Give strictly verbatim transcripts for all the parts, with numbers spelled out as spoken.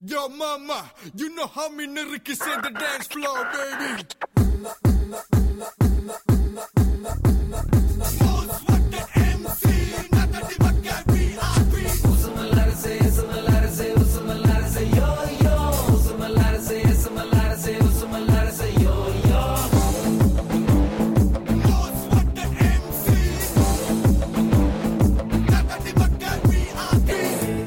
Yo, mama, you know how me niggas in the dance floor, baby. Most wanted M C, not the Dimaka V I P. Usumalara say, usumalara say, usumalara say, yo yo. Usumalara say, usumalara say, usumalara say, yo yo. Most wanted M C, not the Dimaka V I P.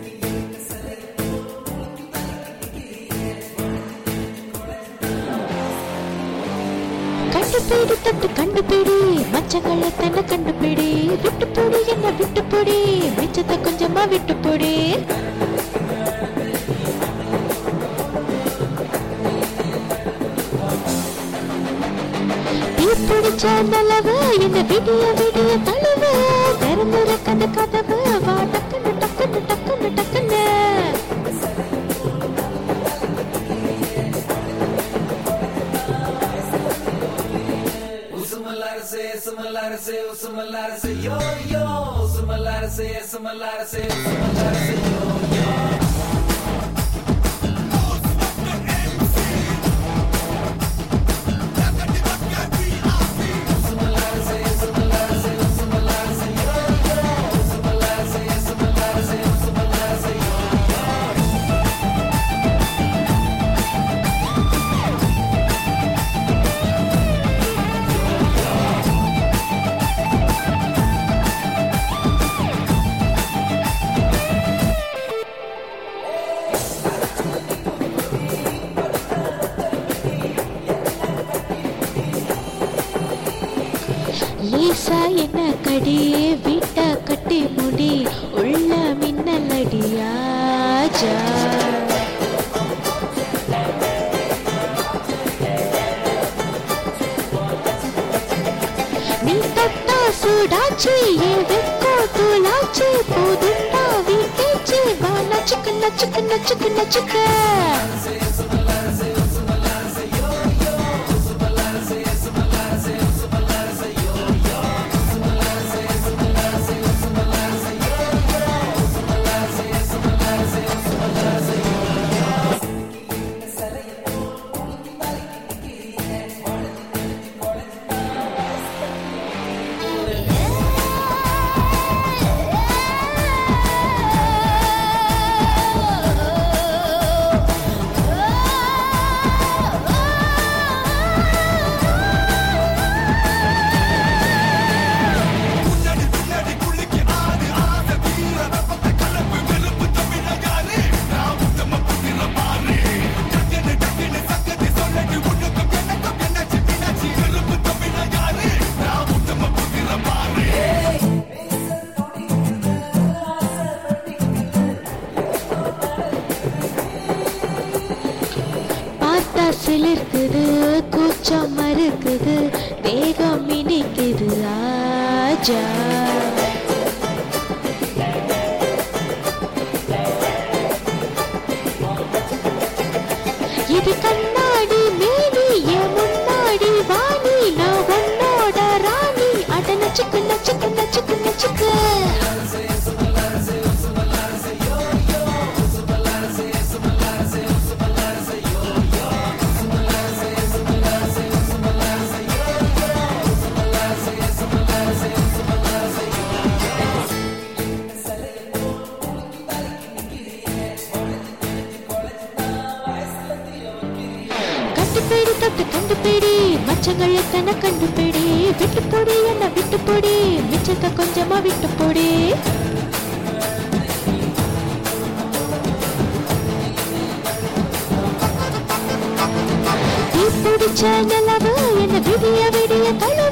கண்டுபிடி தட்டு கண்டுபிடி மச்சங்களை தன்னை கண்டுபிடி விட்டு போடி என்ன விட்டு போடி மிச்சத்தை கொஞ்சமா விட்டு போடி தீ பிடிச்ச நிலவு என்ன விடிய விடிய தழுவு திறந்துற கந்த கதவு வா டக்குன்னு டக்குன்னு டக்குன்னு டக்குன்னு Usumalara say, usumalara say, yo yo. Usumalara say, usumalara say, usumalara say, yo yo. லேசா என்ன கடி வீட்ட கட்டி முடி உள்ள மின்னல் அடியாஜா நீ தொட்டா சூடாச்சி ஏ வெக்கோ தூளாச்சி போதுண்டா வீட்டேச்சி வா நச்சுக்கு நச்சுக்கு நச்சுக்கு நச்சுக்கு சிலிர்க்குது கூச்சம் மறுக்குது தேகம் இனிக்குது ஆஜா இது கண்ணாடி மேனி என் முன்னாடி வாணி நான் உன்னோட ராணி அட நச்சுக்கு நச்சுக்கு நச்சுக்கு நச்சுக்கு கண்டுபிடி தட்டு கண்டுபிடி மச்சங்களை தன்னை கண்டுபிடி விட்டு போடி என்ன விட்டு போடி மிச்சத்தை கொஞ்சமா விட்டு போடி தீ பிடிச்ச நிலவு என்ன விடிய விடிய தழு